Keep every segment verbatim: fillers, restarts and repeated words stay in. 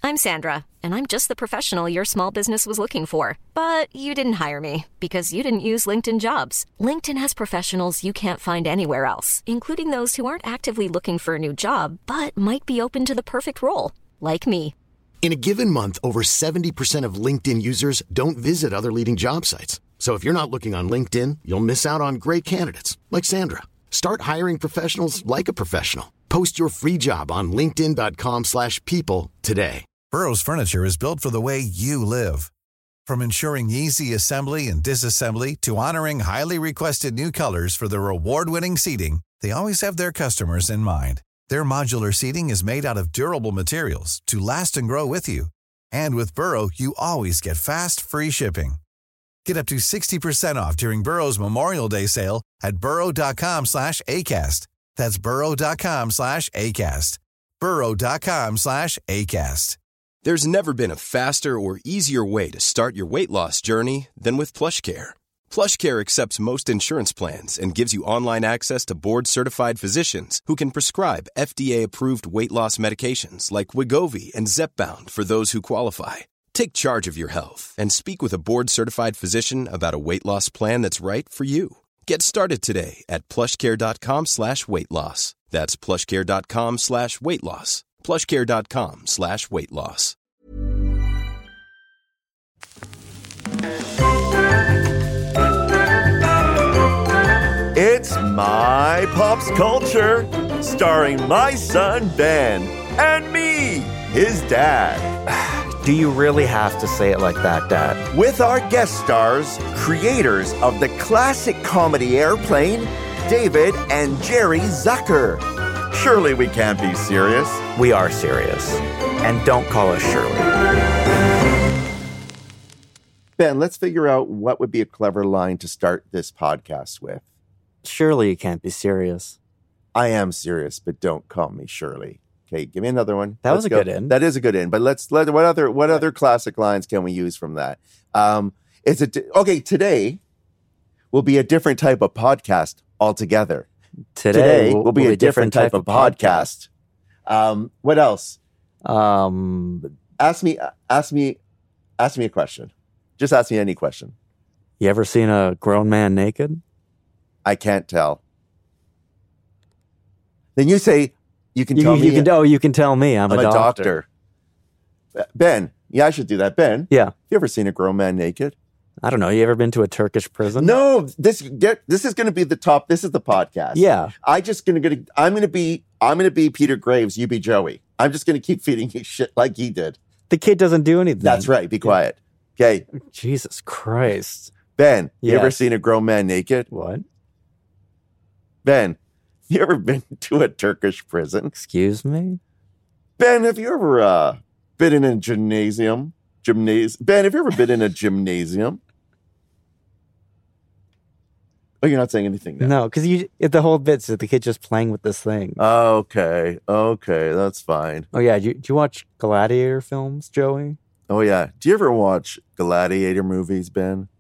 I'm Sandra, and I'm just the professional your small business was looking for. But you didn't hire me because you didn't use LinkedIn Jobs. LinkedIn has professionals you can't find anywhere else, including those who aren't actively looking for a new job, but might be open to the perfect role, like me. In a given month, over seventy percent of LinkedIn users don't visit other leading job sites. So if you're not looking on LinkedIn, you'll miss out on great candidates like Sandra. Start hiring professionals like a professional. Post your free job on linkedin dot com slash people today. Burrow's furniture is built for the way you live. From ensuring easy assembly and disassembly to honoring highly requested new colors for their award-winning seating, they always have their customers in mind. Their modular seating is made out of durable materials to last and grow with you. And with Burrow, you always get fast, free shipping. Get up to sixty percent off during Burrow's Memorial Day sale at burrow.com slash ACAST. That's burrow.com slash ACAST. burrow.com slash ACAST. There's never been a faster or easier way to start your weight loss journey than with PlushCare. PlushCare accepts most insurance plans and gives you online access to board-certified physicians who can prescribe F D A-approved weight loss medications like Wegovy and Zepbound for those who qualify. Take charge of your health and speak with a board-certified physician about a weight loss plan that's right for you. Get started today at plushcare.com slash weight loss. That's plushcare.com slash weight loss. plushcare.com slash weight loss. It's My Pop's Culture, starring my son Ben and me, his dad. Do you really have to say it like that, Dad? With our guest stars, creators of the classic comedy Airplane, David and Jerry Zucker. Surely we can't be serious. We are serious. And don't call us Shirley. Ben, let's figure out what would be a clever line to start this podcast with. Surely you can't be serious. I am serious, but don't call me Shirley. Okay, give me another one. That let's was a go. good end. That is a good end. But let's let what other what other classic lines can we use from that? Um, it's a okay. Today will be a different type of podcast altogether. Today, Today will, will be a different, different type, type of podcast. podcast. Um, what else? Um, ask me. Ask me. Ask me a question. Just ask me any question. You ever seen a grown man naked? I can't tell. Then you say. You can you, tell you me. Can, oh, you can tell me. I'm, I'm a, a doctor. doctor. Ben, yeah, I should do that. Ben, yeah. You ever seen a grown man naked? I don't know. You ever been to a Turkish prison? No. This get this is going to be the top. This is the podcast. Yeah. I just going to I'm going to be I'm going to be Peter Graves. You be Joey. I'm just going to keep feeding you shit like he did. The kid doesn't do anything. That's right. Be quiet. Okay. Jesus Christ. Ben, yes. You ever seen a grown man naked? What? Ben. You ever been to a Turkish prison? Excuse me? Ben, have you ever uh, been in a gymnasium? Gymnasium? Ben, have you ever been in a gymnasium? Oh, you're not saying anything now. No, because you the whole bit's the kid just playing with this thing. Okay, okay, that's fine. Oh, yeah. Do you, do you watch Gladiator films, Joey? Oh, yeah. Do you ever watch Gladiator movies, Ben?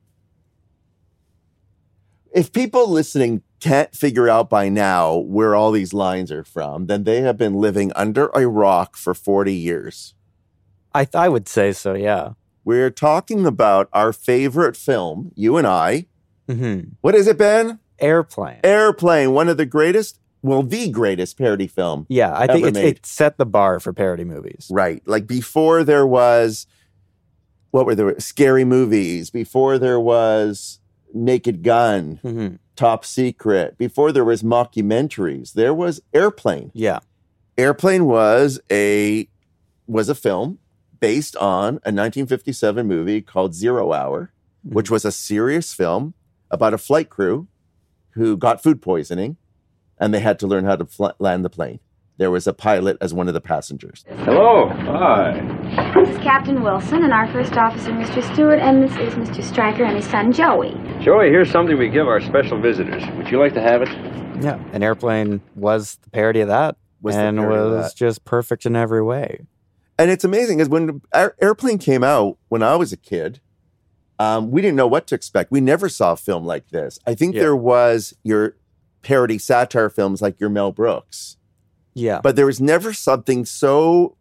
If people listening can't figure out by now where all these lines are from, then they have been living under a rock for forty years. I th- I would say so, yeah. We're talking about our favorite film, you and I. Mm-hmm. What is it, Ben? Airplane. Airplane, one of the greatest, well, the greatest parody film. Yeah, I think ever it, made. it set the bar for parody movies. Right. Like before there was, what were there? Scary Movies. Before there was Naked Gun. Mm-hmm. Top Secret. Before there was mockumentaries, there was Airplane. Yeah. Airplane was a was a film based on a nineteen fifty-seven movie called Zero Hour, mm-hmm. which was a serious film about a flight crew who got food poisoning and they had to learn how to fl- land the plane. There was a pilot as one of the passengers. Hello. Hi. This is Captain Wilson and our first officer, Mister Stewart, and this is Mister Stryker and his son, Joey. Joey, here's something we give our special visitors. Would you like to have it? Yeah, an Airplane was the parody of that, was and was just perfect in every way. And it's amazing, because when Air- Airplane came out, when I was a kid, um, we didn't know what to expect. We never saw a film like this. I think yeah. there was your parody satire films like your Mel Brooks. Yeah. But there was never something so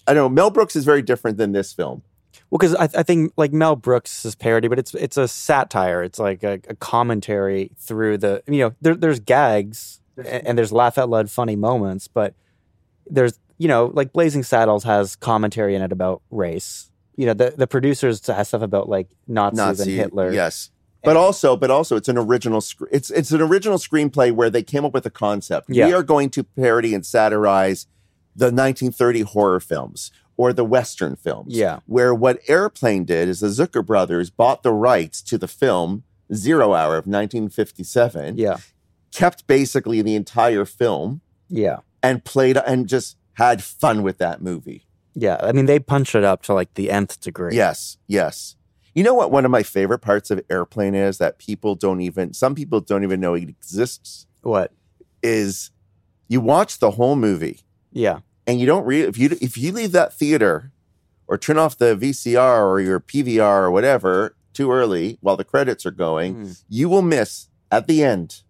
I don't know. Mel Brooks is very different than this film. Well, because I, I think like Mel Brooks is parody, but it's it's a satire. It's like a, a commentary through the, you know, there, there's gags and, and there's laugh out loud funny moments, but there's, you know, like Blazing Saddles has commentary in it about race. You know, the, the producers have stuff about like Nazis Nazi, and Hitler. Yes. But also, but also, it's an original. Sc- it's it's an original screenplay where they came up with a concept. Yeah. We are going to parody and satirize the nineteen thirty horror films or the Western films. Yeah. Where what Airplane did is the Zucker brothers bought the rights to the film Zero Hour of nineteen fifty-seven. Yeah. Kept basically the entire film. Yeah. And played and just had fun with that movie. Yeah. I mean, they punched it up to like the nth degree. Yes. Yes. You know what one of my favorite parts of Airplane is that people don't even, some people don't even know it exists? What? Is you watch the whole movie. Yeah. And you don't read, if you if you leave that theater or turn off the V C R or your P V R or whatever too early while the credits are going, mm. you will miss at the end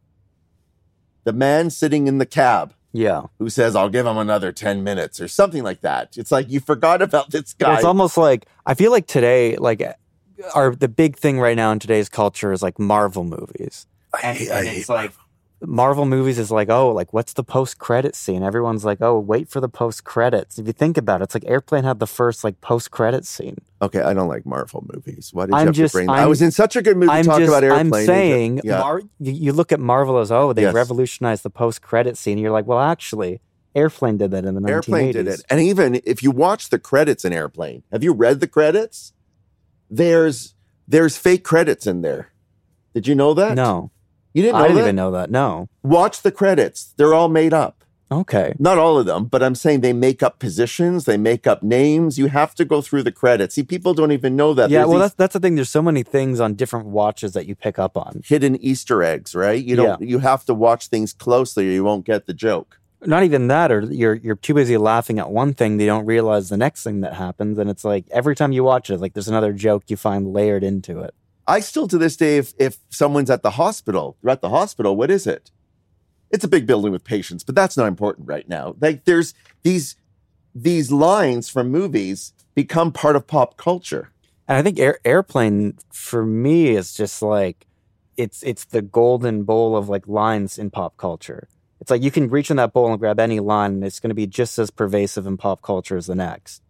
the man sitting in the cab. Yeah. Who says, I'll give him another ten minutes or something like that. It's like you forgot about this guy. Well, it's almost like, I feel like today, like, our the big thing right now in today's culture is like Marvel movies. I and, hate, and I it's hate like Marvel movies is like, oh, like what's the post-credit scene? Everyone's like, oh, wait for the post-credits. If you think about it, it's like Airplane had the first like post-credit scene. Okay, I don't like Marvel movies. Why did you I'm have just, to bring I'm, I was in such a good mood I'm to talk just, about Airplane. I'm saying, just, yeah. Mar- you, you look at Marvel as, oh, they yes. revolutionized the post-credit scene. You're like, well, actually, Airplane did that in the nineteen eighties. Airplane did it. And even if you watch the credits in Airplane, have you read the credits? There's there's fake credits in there. Did you know that? No. You didn't know I didn't that? even know that, no. Watch the credits. They're all made up. Okay. Not all of them, but I'm saying they make up positions, they make up names. You have to go through the credits. See, people don't even know that. Yeah, There's well, these that's that's the thing. There's so many things on different watches that you pick up on. hidden Easter eggs, right? You don't. Yeah. You have to watch things closely, or you won't get the joke. Not even that, or you're you're too busy laughing at one thing, they don't realize the next thing that happens, and it's like every time you watch it, like there's another joke you find layered into it. I still, to this day, if if someone's at the hospital, they're at the hospital, what is it? It's a big building with patients, but that's not important right now. Like there's these these lines from movies become part of pop culture. And I think Air, Airplane for me is just like it's it's the golden bowl of like lines in pop culture. It's like you can reach in that bowl and grab any line, and it's going to be just as pervasive in pop culture as the next.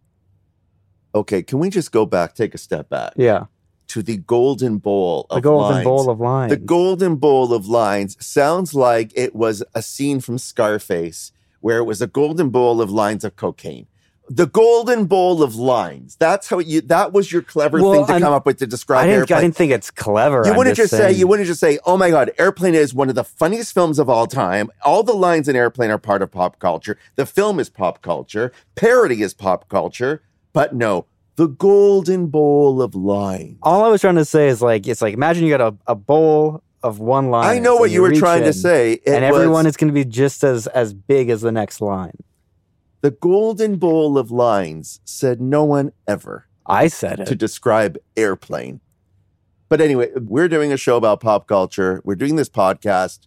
Okay, can we just go back, take a step back? Yeah. To the golden bowl of The golden lines. bowl of lines. The golden bowl of lines sounds like it was a scene from Scarface where it was a golden bowl of lines of cocaine. The golden bowl of lines. That's how you, that was your clever Well, thing to I'm- come up with to describe I didn't, Airplane. I didn't think it's clever. You I'm wouldn't just, say, saying- you wouldn't just say, oh my God, Airplane is one of the funniest films of all time. All the lines in Airplane are part of pop culture. The film is pop culture. Parody is pop culture. But no, the golden bowl of lines. All I was trying to say is like, it's like, imagine you got a, a bowl of one line. I know what you were trying to say. It and everyone was- is going to be just as, as big as the next line. The golden bowl of lines said no one ever I said it. to describe Airplane. But anyway, we're doing a show about pop culture. We're doing this podcast.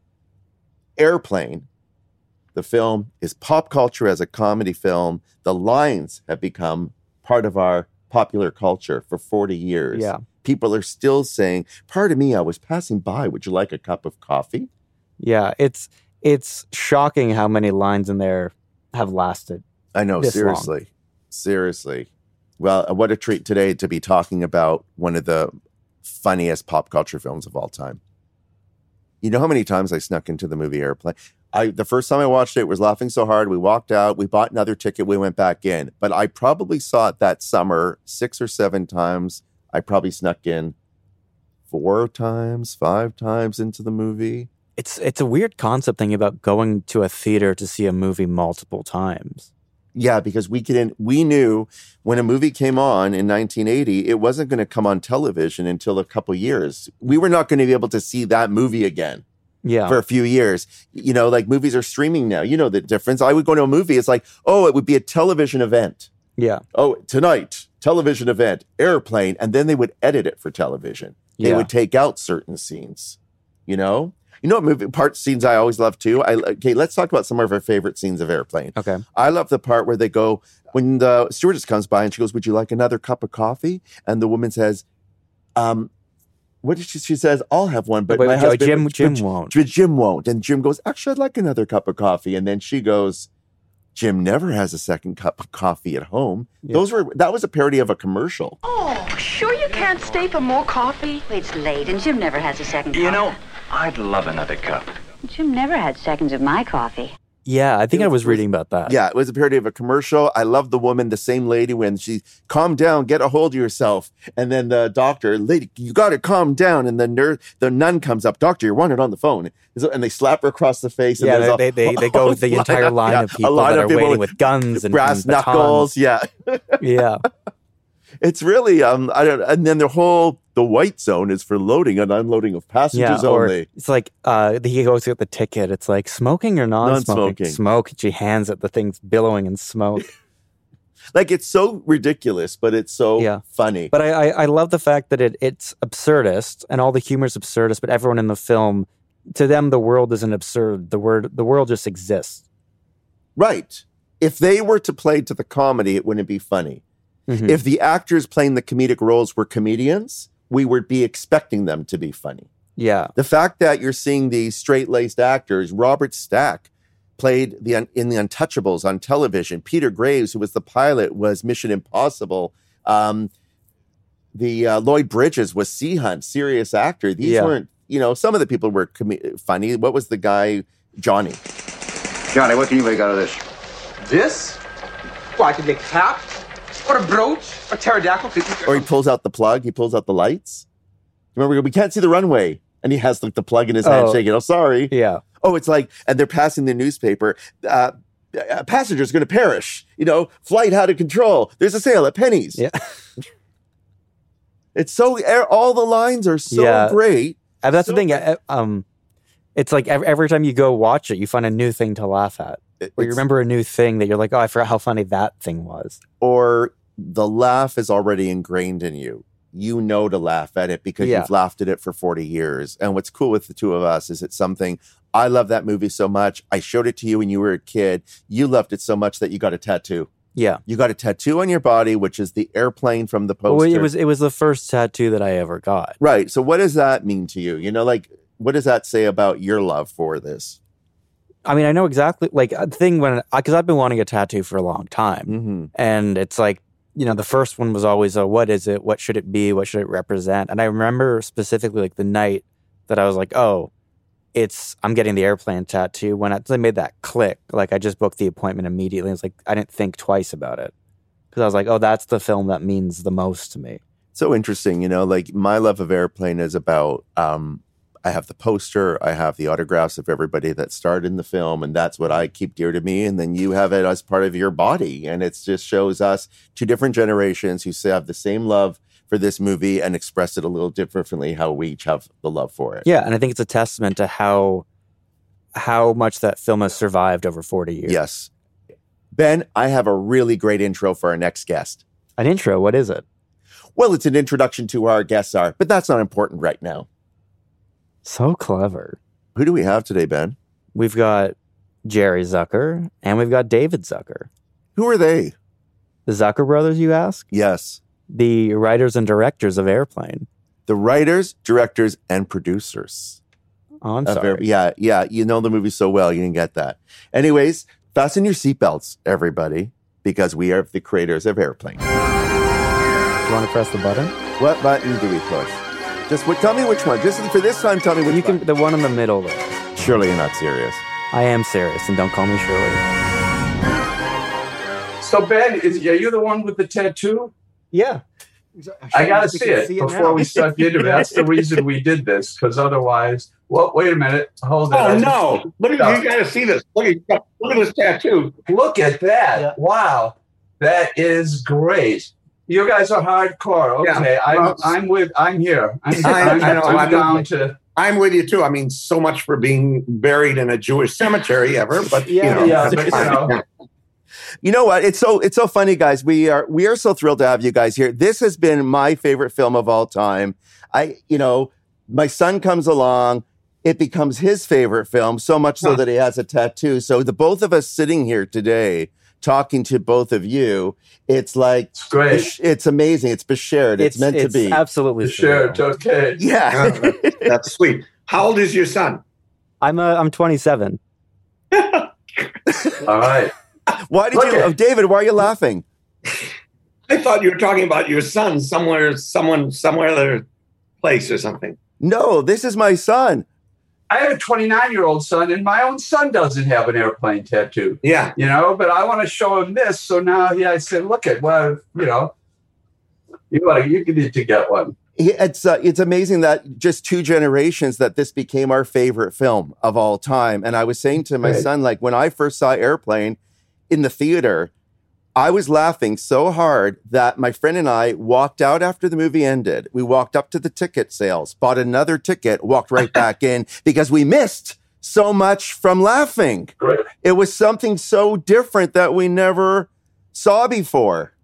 Airplane, the film, is pop culture as a comedy film. The lines have become part of our popular culture for forty years. Yeah. People are still saying, pardon me, I was passing by. Would you like a cup of coffee? Yeah, it's it's shocking how many lines in there have lasted. I know, this seriously. long. Seriously. Well, what a treat today to be talking about one of the funniest pop culture films of all time. You know how many times I snuck into the movie Airplane? I the first time I watched it was laughing so hard. We walked out, we bought another ticket, we went back in. But I probably saw it that summer six or seven times. I probably snuck in four times, five times into the movie. It's it's a weird concept thinking about going to a theater to see a movie multiple times. Yeah, because we could, we knew when a movie came on in nineteen eighty, it wasn't going to come on television until a couple years. We were not going to be able to see that movie again Yeah. for a few years. You know, like movies are streaming now. You know the difference. I would go to a movie. It's like, oh, it would be a television event. Yeah. Oh, tonight, television event, Airplane. And then they would edit it for television. They Yeah. would take out certain scenes, you know? You know what movie part scenes I always love too? I, okay, let's talk about some of our favorite scenes of Airplane. Okay. I love the part where they go, when the stewardess comes by and she goes, would you like another cup of coffee? And the woman says, um, what did she, she says, I'll have one, but Wait, my wait, husband, Jim- but- Jim but- won't. but Jim won't. And Jim goes, actually, I'd like another cup of coffee. And then she goes, Jim never has a second cup of coffee at home. Yeah. Those were, that was a parody of a commercial. Oh, sure you can't stay for more coffee? It's late, and Jim never has a second coffee. You know, I'd love another cup. Jim never had seconds of my coffee. Yeah, I think I was reading about that. Yeah, it was a parody of a commercial. I love the woman, the same lady, when she, calm down, get a hold of yourself. And then the doctor, lady, you got to calm down. And the nurse, the nun comes up, doctor, you're wanted on the phone. And they slap her across the face. And Yeah, there's they, a- they, they, they go with the entire line yeah, of a people line that of are people waiting with guns and brass and batons. knuckles. Yeah. Yeah. It's really, um, I don't, and then the whole, the white zone is for loading and unloading of Yeah, passengers or only. it's like uh, he goes with the ticket. It's like smoking or non-smoking. Non-smoking. Smoke. She hands it. The thing's billowing in smoke. Like, it's so ridiculous, but it's so Yeah. funny. But I, I, I love the fact that it it's absurdist and all the humor's absurdist. But everyone in the film, to them, the world isn't absurd. The word the world just exists. Right. If they were to play to the comedy, it wouldn't be funny. Mhm. If the actors playing the comedic roles were comedians, we would be expecting them to be funny. Yeah. The fact that you're seeing these straight-laced actors, Robert Stack played the in the Untouchables on television. Peter Graves, who was the pilot, was Mission Impossible. Um, the uh, Lloyd Bridges was Sea Hunt, serious actor. These Yeah. weren't, you know, some of the people were com- funny. What was the guy, Johnny? Johnny, what can you make out of this? This? Well, I could make a cap, or a brooch, a pterodactyl. Or he pulls out the plug, he pulls out the lights. Remember, we can't see the runway. And he has like the plug in his hand Oh. shaking. Oh, sorry. Yeah. Oh, it's like, and they're passing the newspaper. Uh, a passenger's going to perish. You know, flight out of control. There's a sale at Penny's. Yeah. It's so, all the lines are so Yeah. great. And that's So the thing. uh, Um, it's like every, every time you go watch it, you find a new thing to laugh at. It- Or you it's- remember a new thing that you're like, oh, I forgot how funny that thing was. Or the laugh is already ingrained in you. You know to laugh at it because Yeah. you've laughed at it for forty years. And what's cool with the two of us is it's something, I love that movie so much. I showed it to you when you were a kid. You loved it so much that you got a tattoo. Yeah. You got a tattoo on your body, which is the airplane from the poster. Well, it was it was the first tattoo that I ever got. Right. So what does that mean to you? You know, like, what does that say about your love for this? I mean, I know exactly like the thing when because I've been wanting a tattoo for a long time, Mm-hmm. and it's like you know the first one was always a what is it? What should it be? What should it represent? And I remember specifically like the night that I was like, oh, it's I'm getting the airplane tattoo. When I, I made that click, like I just booked the appointment immediately. It's like I didn't think twice about it because I was like, oh, that's the film that means the most to me. So interesting, you know, like my love of Airplane is about, um, I have the poster, I have the autographs of everybody that starred in the film, and that's what I keep dear to me. And then you have it as part of your body. And it just shows us two different generations who have the same love for this movie and express it a little differently, how we each have the love for it. Yeah, and I think it's a testament to how how much that film has survived over forty years. Yes. Ben, I have a really great intro for our next guest. An intro, what is it? Well, it's an introduction to who our guests are, but that's not important right now. So clever. Who do we have today, Ben? We've got Jerry Zucker and we've got David Zucker. Who are they? The Zucker brothers, you ask? Yes. The writers and directors of Airplane. The writers, directors, and producers. Oh, I'm of sorry. Air- yeah, yeah. You know the movie so well, you didn't get that. Anyways, fasten your seatbelts, everybody, because we are the creators of Airplane. Do you want to press the button? What button do we push? Just what, tell me which one. Just for this time, tell me which You one. can the one in the middle there. Surely you're not serious. I am serious, and don't call me Shirley. So Ben, is are you the one with the tattoo? Yeah. I gotta see it before we start the interview. That's the reason we did this, because otherwise, well, wait a minute, hold on. Oh no! Look at No. you! Got to see this. Look at look at this tattoo. Look at that! Yeah. Wow, that is great. You guys are hardcore. Okay, Yeah. I'm Well, I'm with I'm here. I'm, I- I'm, I know, I'm I'm down with to I'm with you too. I mean, so much for being buried in a Jewish cemetery ever, but you Yeah, know, yeah, that's but, you fine. know. You know what? It's so it's so funny, guys. We are we are so thrilled to have you guys here. This has been my favorite film of all time. I, you know, my son comes along, it becomes his favorite film, so much so Huh. that he has a tattoo. So the both of us sitting here today talking to both of you. It's like it's great. It's, it's amazing. It's beshared. It's, it's meant it's to be. Absolutely beshared. Okay. Yeah. Oh, that, that's sweet. How old is your son? I'm uh, I'm twenty-seven. All right. Why did Okay. you, oh, David? Why are you laughing? I thought you were talking about your son somewhere, someone, somewhere other place or something. No, this is my son. I have a twenty-nine-year-old son, and my own son doesn't have an airplane tattoo. Yeah. You know, but I want to show him this. So now he, I said, look at, well, you know, you want to, you need to get one. It's uh, it's amazing that just two generations that this became our favorite film of all time. And I was saying to my Right. son, like when I first saw Airplane in the theater, I was laughing so hard that my friend and I walked out after the movie ended. We walked up to the ticket sales, bought another ticket, walked right back in because we missed so much from laughing. Great. It was something so different that we never saw before.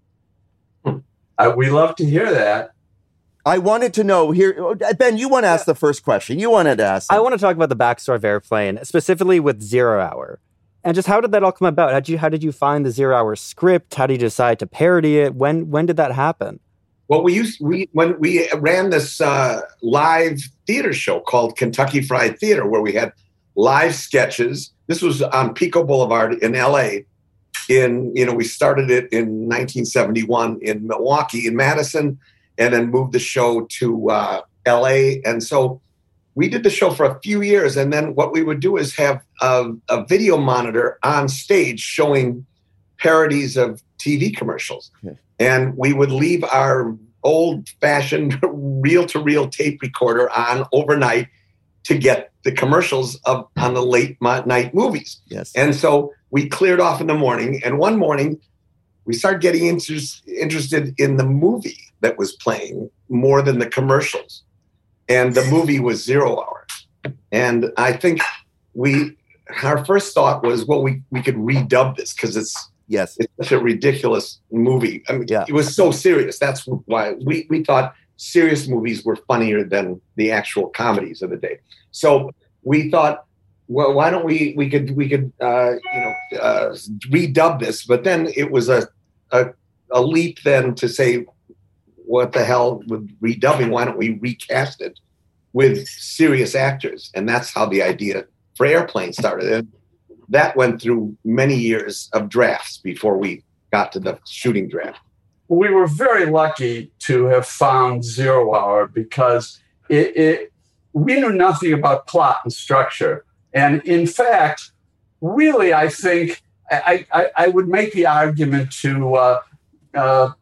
Uh, we love to hear that. I wanted to know here, Ben, you want to ask the first question. You wanted to ask. I want to talk about the backstory of Airplane, specifically with Zero Hour. And just how did that all come about? How did you how did you find the Zero Hour script? How did you decide to parody it? When when did that happen? Well, we used we when we ran this uh, live theater show called Kentucky Fried Theater, where we had live sketches. This was on Pico Boulevard in L A. In you know, we started it in nineteen seventy-one in Milwaukee, in Madison, and then moved the show to uh, L A. And so we did the show for a few years. And then what we would do is have a, a video monitor on stage showing parodies of T V commercials. Okay. And we would leave our old-fashioned reel-to-reel tape recorder on overnight to get the commercials of on the late night movies. Yes. And so we cleared off in the morning. And one morning, we started getting inter- interested in the movie that was playing more than the commercials. And the movie was Zero Hour. And I think we, our first thought was, well, we, we could redub this because it's, yes, it's such a ridiculous movie. I mean, yeah. It was so serious. That's why we, we thought serious movies were funnier than the actual comedies of the day. So we thought, well, why don't we, we could, we could, uh, you know, uh, redub this, but then it was a, a, a leap then to say, what the hell with redubbing? Why don't we recast it with serious actors? And that's how the idea for Airplane started. And that went through many years of drafts before we got to the shooting draft. We were very lucky to have found Zero Hour because it, it we knew nothing about plot and structure. And in fact, really, I think I, I, I would make the argument to uh, uh,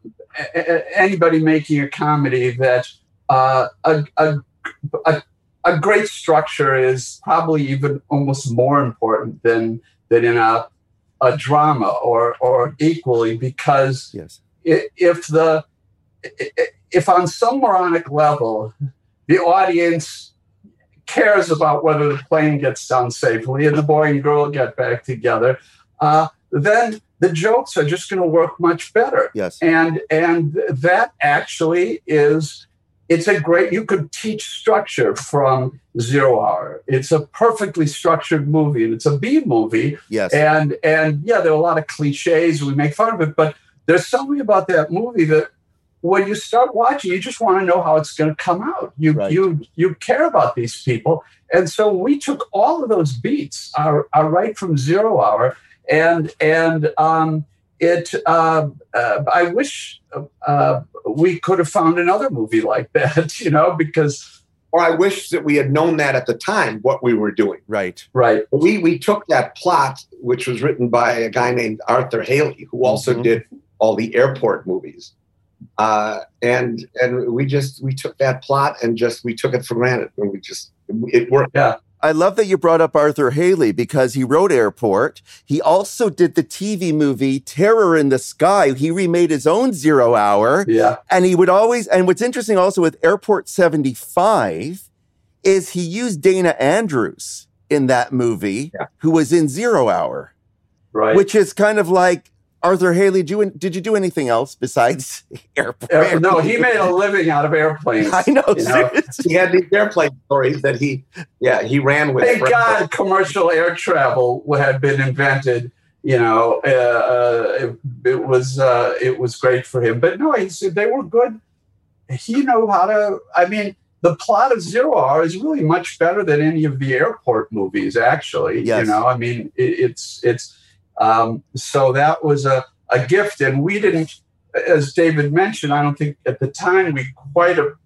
anybody making a comedy that uh, a, a, a, a great structure is probably even almost more important than than in a, a drama or or equally, because yes. if the if on some moronic level the audience cares about whether the plane gets down safely and the boy and girl get back together, uh, then the jokes are just going to work much better. Yes. And and that actually is, it's a great, you could teach structure from Zero Hour. It's a perfectly structured movie, and it's a B movie. Yes. And, and yeah, there are a lot of cliches, we make fun of it, but there's something about that movie that when you start watching, you just want to know how it's going to come out. You right. you you care about these people. And so we took all of those beats, are, are right from Zero Hour, and and um, it. Uh, uh, I wish uh, we could have found another movie like that, you know, because. Or I wish that we had known that at the time, what we were doing. Right. Right. We we took that plot, which was written by a guy named Arthur Haley, who also mm-hmm. did all the airport movies. Uh, and and we just we took that plot and just we took it for granted, and we just it worked. Yeah, I love that you brought up Arthur Haley because he wrote Airport. He also did the T V movie Terror in the Sky. He remade his own Zero Hour. Yeah, and he would always. And what's interesting also with Airport seventy-five is he used Dana Andrews in that movie, yeah. who was in Zero Hour, right? Which is kind of like. Arthur Haley, did you, did you do anything else besides airport? Uh, no, he made a living out of airplanes. I know. You know? He had these airplane stories that he, yeah, he ran with. Thank God commercial air travel had been invented, you know, uh, uh, it, it was uh, it was great for him. But no, he said they were good. He knew how to. I mean, the plot of Zero Hour is really much better than any of the airport movies. Actually, Yes. you know, I mean, it, it's it's um, so that was a, a gift, and we didn't, as David mentioned, I don't think at the time we quite a,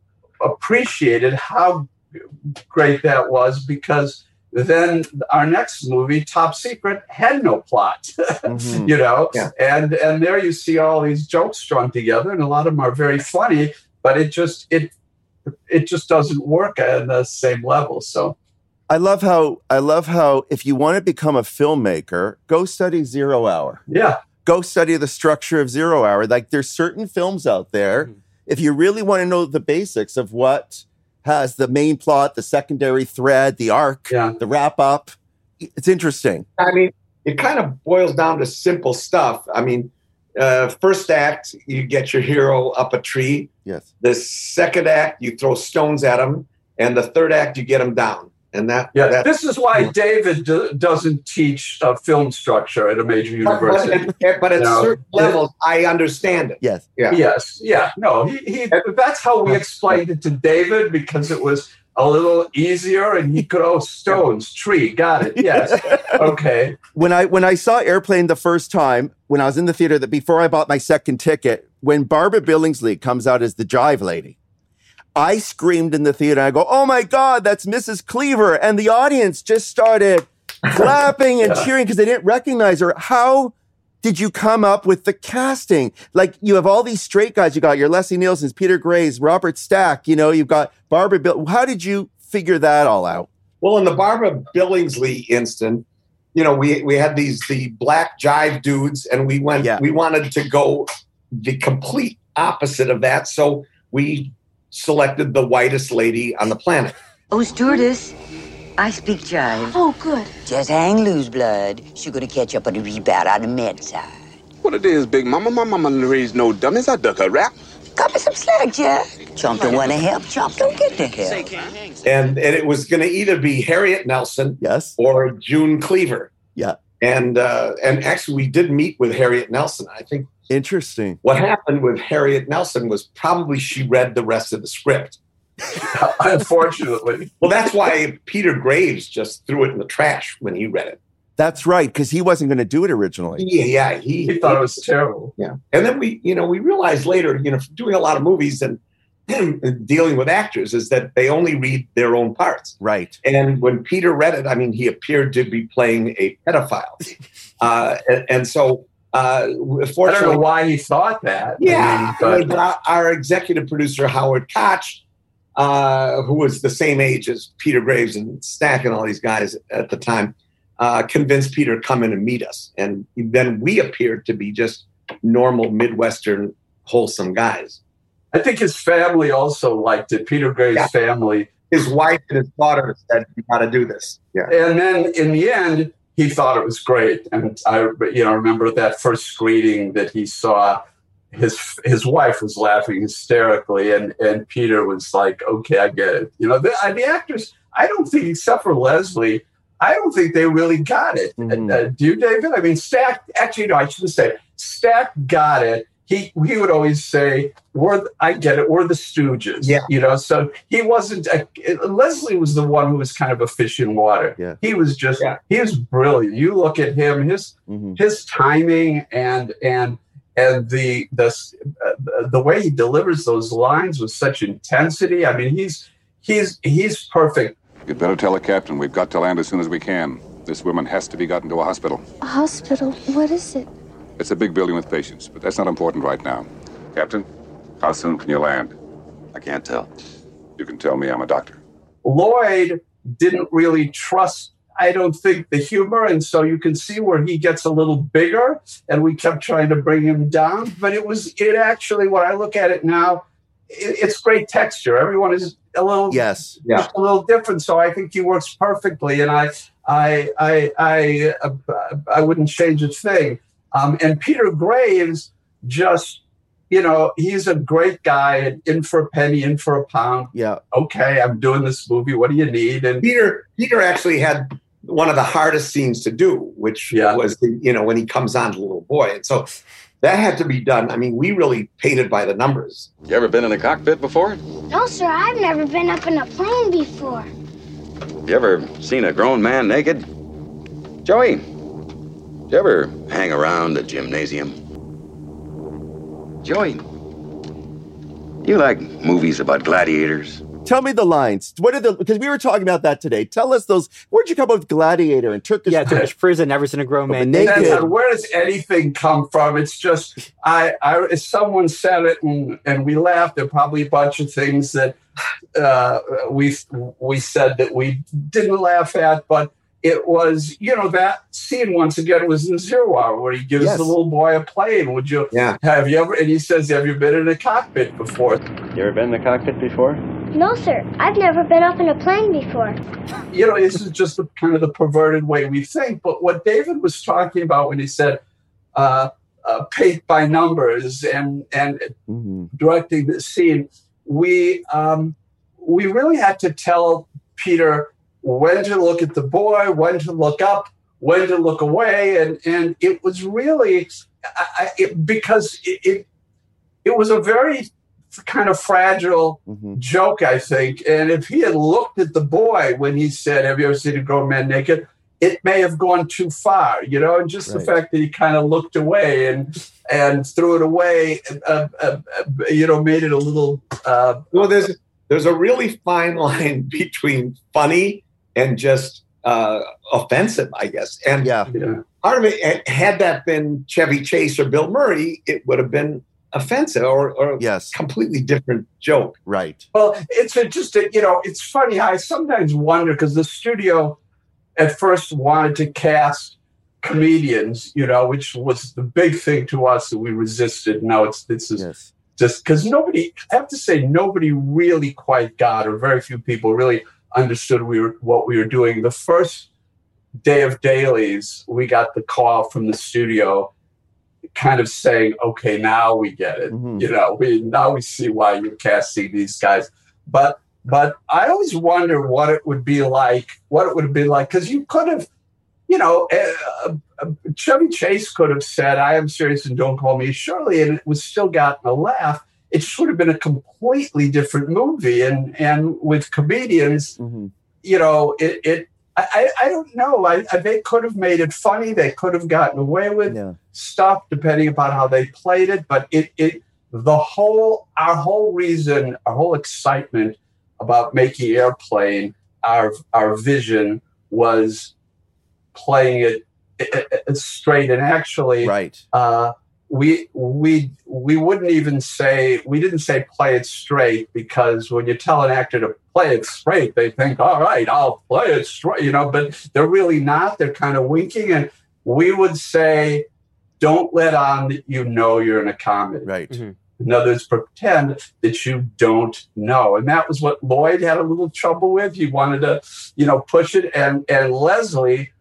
appreciated how great that was, because then our next movie, Top Secret, had no plot, Mhm. you know, Yeah. and and there you see all these jokes strung together, and a lot of them are very funny, but it just it it just doesn't work at the same level. So I love how I love how if you want to become a filmmaker, go study Zero Hour. yeah, Go study the structure of Zero Hour. Like there's certain films out there. Mm-hmm. If you really want to know the basics of what has the main plot, the secondary thread, the arc, Yeah. the wrap up, it's interesting. I mean, it kind of boils down to simple stuff. I mean, uh, first act, you get your hero up a tree. Yes. The second act, you throw stones at him, and the third act, you get him down. And that, yeah. that This is why David d- doesn't teach uh, film structure at a major but, university. but at, but at No. certain levels, I understand it. Yes. Yeah. Yes, yeah, no, he, he that's how we explained it to David, because it was a little easier, and he could, oh, stones, tree, got it, yes, okay. When I when I saw Airplane the first time, when I was in the theater, that before I bought my second ticket, when Barbara Billingsley comes out as the Jive Lady, I screamed in the theater. I go, "Oh my God, that's Missus Cleaver!" And the audience just started clapping and Yeah. cheering because they didn't recognize her. How did you come up with the casting? Like you have all these straight guys. You got your Leslie Nielsen's, Peter Grays, Robert Stack. You know, you've got Barbara Bill. How did you figure that all out? Well, in the Barbara Billingsley instant, you know, we we had these the black jive dudes, and we went. Yeah. We wanted to go the complete opposite of that, so we selected the whitest lady on the planet. Oh, stewardess, I speak jive. Oh, good. Just hang loose, blood. She gonna catch up on the rebound on the med side. What it is, Big Mama? My mama raised no dummies. I duck a rap. Cut me some slack, Jack. Chump don't wanna help. Chump don't get the help. And and it was going to either be Harriet Nelson, yes, or June Cleaver. Yeah. And uh, and actually, we did meet with Harriet Nelson. I think interesting. What happened with Harriet Nelson was probably she read the rest of the script. Unfortunately. Well, that's why Peter Graves just threw it in the trash when he read it. That's right, because he wasn't going to do it originally. Yeah, yeah, he, he thought it was terrible. Yeah, and then we, you know, we realized later, you know, from doing a lot of movies and, and dealing with actors, is that they only read their own parts. Right. And when Peter read it, I mean, he appeared to be playing a pedophile, uh, and, and so. Uh, fortunately, I don't know why he thought that. Yeah, I mean, but our, our executive producer Howard Koch, uh, who was the same age as Peter Graves and Stack and all these guys at the time, uh, convinced Peter to come in and meet us, and then we appeared to be just normal Midwestern, wholesome guys. I think his family also liked it. Peter Graves' Yeah. family, his wife and his daughter said, "You got to do this." Yeah, and then in the end, he thought it was great. And I, you know, remember that first screening that he saw. His his wife was laughing hysterically, and, and Peter was like, "Okay, I get it." You know, the, the actors, I don't think, except for Leslie, I don't think they really got it. Mm-hmm. Uh, do you, David? I mean, Stack, actually, no, I shouldn't say it. Stack got it. He he would always say, "We're the, I get it. We're the Stooges." Yeah. You know, so he wasn't. A, Leslie was the one who was kind of a fish in water. Yeah. He was just. Yeah. He was brilliant. You look at him, his Mhm. his timing and and and the the uh, the way he delivers those lines with such intensity. I mean, he's he's he's perfect. You'd better tell the captain we've got to land as soon as we can. This woman has to be gotten to a hospital. A hospital? What is it? It's a big building with patients, but that's not important right now. Captain, how soon can you land? I can't tell. You can tell me. I'm a doctor. Lloyd didn't really trust, I don't think, the humor, and so you can see where he gets a little bigger, and we kept trying to bring him down. But it was, it actually, when I look at it now, it, it's great texture. Everyone is a little, Yes. Yeah. a little different. So I think he works perfectly, and I, I, I, I, uh, I wouldn't change a thing. Um, and Peter Graves just, you know, he's a great guy, in for a penny, in for a pound. Yeah. Okay, I'm doing this movie. What do you need? And Peter Peter actually had one of the hardest scenes to do, which yeah. was, the, you know, when he comes on to the little boy. And so that had to be done. I mean, we really paid it by the numbers. You ever been in a cockpit before? No, sir. I've never been up in a plane before. You ever seen a grown man naked? Joey, did you ever hang around a gymnasium? Joey, do you like movies about gladiators? Tell me the lines. What are the, because we were talking about that today. Tell us those. Where'd you come up with Gladiator and Turkish? Yeah, Turkish prison. Never seen a grown man naked. naked. Where does anything come from? It's just I. I someone said it and and we laughed. There are probably a bunch of things that uh, we we said that we didn't laugh at, but it was, you know, that scene once again was in Zero Hour where he gives yes. the little boy a plane. Would you? Yeah. Have you ever? And he says, "Have you been in a cockpit before?" You ever been in the cockpit before? No, sir. I've never been up in a plane before. You know, this is just the, kind of the perverted way we think. But what David was talking about when he said uh, uh, paint by numbers and and mm-hmm. directing the scene, we um, we really had to tell Peter when to look at the boy, when to look up, when to look away, and and it was really I, it, because it, it it was a very kind of fragile mm-hmm. joke, I think. And if he had looked at the boy when he said, "Have you ever seen a grown man naked?" it may have gone too far, you know. And just right. the fact that he kind of looked away and and threw it away, uh, uh, uh, you know, made it a little. Uh, well, there's there's a really fine line between funny and just uh, offensive, I guess. And yeah. yeah. part of it, had that been Chevy Chase or Bill Murray, it would have been offensive or, or yes. completely different joke. Right. Well, it's a, just, a, you know, it's funny. I sometimes wonder because the studio at first wanted to cast comedians, you know, which was the big thing to us that we resisted. Now it's, this is yes. just because nobody, I have to say, nobody really quite got, or very few people really understood we were what we were doing. The first day of dailies, we got the call from the studio kind of saying, okay, now we get it. Mm-hmm. You know, we now we see why you're casting these guys. But but I always wonder what it would be like, what it would have been like, because you could have, you know, uh, uh, Chevy Chase could have said, "I am serious and don't call me Shirley," and it was still gotten a laugh. It should have been a completely different movie. And and with comedians, mm-hmm. you know, it, it I, I don't know. I, I, they could have made it funny. They could have gotten away with yeah. stuff depending upon how they played it. But it, it, the whole, our whole reason, our whole excitement about making Airplane, our, our vision was playing it, it, it straight. And actually, right. Uh, we we we wouldn't even say we didn't say play it straight, because when you tell an actor to play it straight, they think, all right, I'll play it straight, you know, but they're really not. They're kind of winking. And we would say, don't let on that you know you're in a comedy. Right. Mm-hmm. In other words, pretend that you don't know. And that was what Lloyd had a little trouble with. He wanted to, you know, push it. And, and Leslie